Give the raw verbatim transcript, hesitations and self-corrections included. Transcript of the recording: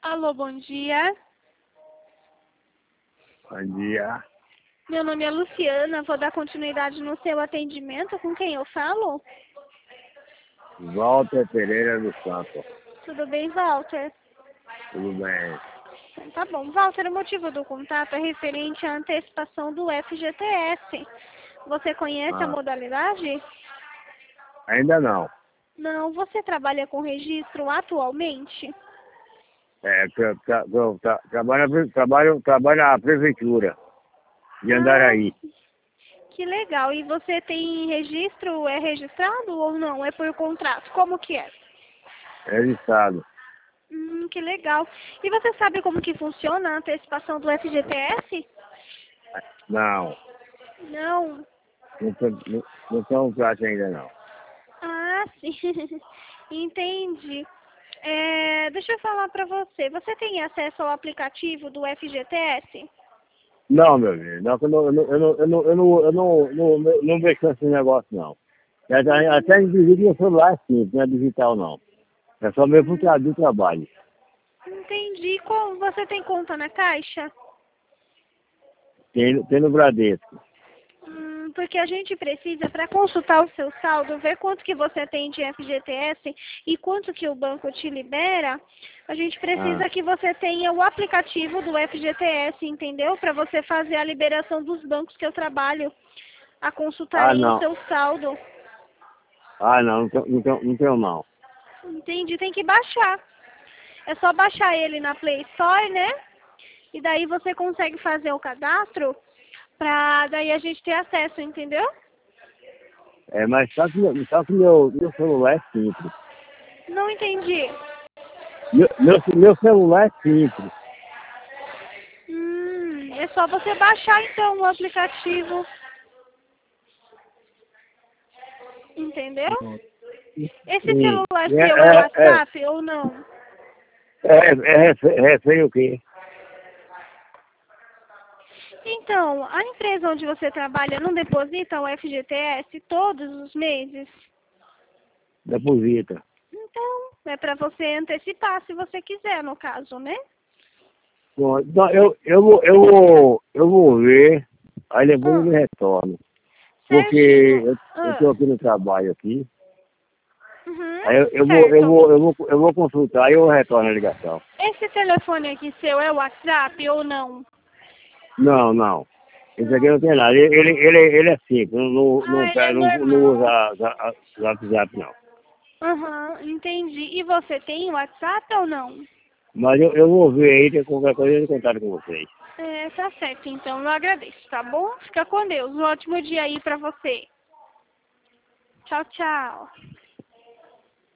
Alô, bom dia. Bom dia. Meu nome é Luciana, vou dar continuidade no seu atendimento. Com quem eu falo? Walter Pereira do Santo. Tudo bem, Walter? Tudo bem? Tá bom. Walter, o motivo do contato é referente à antecipação do F G T S. Você conhece a Ah, modalidade? ainda não. Não. Você trabalha com registro atualmente? É, que eu, tra- que eu tra- trabalho, na pre- trabalho, trabalho na prefeitura de Andaraí. Ah, que legal. E você tem registro, é registrado ou não? É por contrato? Como que é? Registrado. Hum, que legal. E você sabe como que funciona a antecipação do F G T S? Não. Não. Não tem, não, não tem um prato ainda não. Ah, sim. Entendi. É, deixa eu falar para você. Você tem acesso ao aplicativo do F G T S? Não, meu filho. Não, eu não, eu não, eu não, eu não, eu não, eu não, não, não, não mexo nesse negócio não. Até, até inclusive meu celular é simples, não é digital não. É só mesmo pro do trabalho. Entendi. Como você tem conta na Caixa? Tem, tem no Bradesco. Hum, porque a gente precisa, para consultar o seu saldo, ver quanto que você tem de F G T S e quanto que o banco te libera, a gente Ah, precisa que você tenha o aplicativo do F G T S, entendeu? Para você fazer a liberação dos bancos que eu trabalho, a ah consultarem o não. seu saldo. Ah, não, não tenho, não tenho, não tenho não. Entendi, tem que baixar. É só baixar ele na Play Store, né? E daí você consegue fazer o cadastro pra daí a gente ter acesso, entendeu? É, mas só que, meu- só que meu, meu celular é simples. Não entendi. Meu, meu, meu celular é simples. Hum, é só você baixar então o aplicativo, entendeu? Esse Sim. celular É, seu é é, é, WhatsApp ou não? é, é, refe- é refém o quê? Então, a empresa onde você trabalha não deposita o F G T S todos os meses? Deposita. Então, é para você antecipar se você quiser, no caso, né? Bom, então, eu, eu, vou, eu, vou, eu vou ver, aí depois eu Ah, retorno. Porque certinho. eu eu Ah, estou aqui no trabalho aqui. uhum, Aí eu, eu, vou, eu, certo. vou, eu, vou, eu vou consultar e eu retorno a ligação. Esse telefone aqui seu é WhatsApp ou não? Não, não. Esse aqui Não. não tem nada. Ele, ele, ele, ele é simples, não, não, Ah, não, ele é pega- não, não normal. usa za- WhatsApp não. Aham, entendi. E você tem WhatsApp ou não? Mas eu, eu vou ver aí, tem qualquer coisa eu contato com vocês. É, tá certo, então eu agradeço, tá bom? Fica com Deus. Um ótimo dia aí pra você. Tchau, tchau.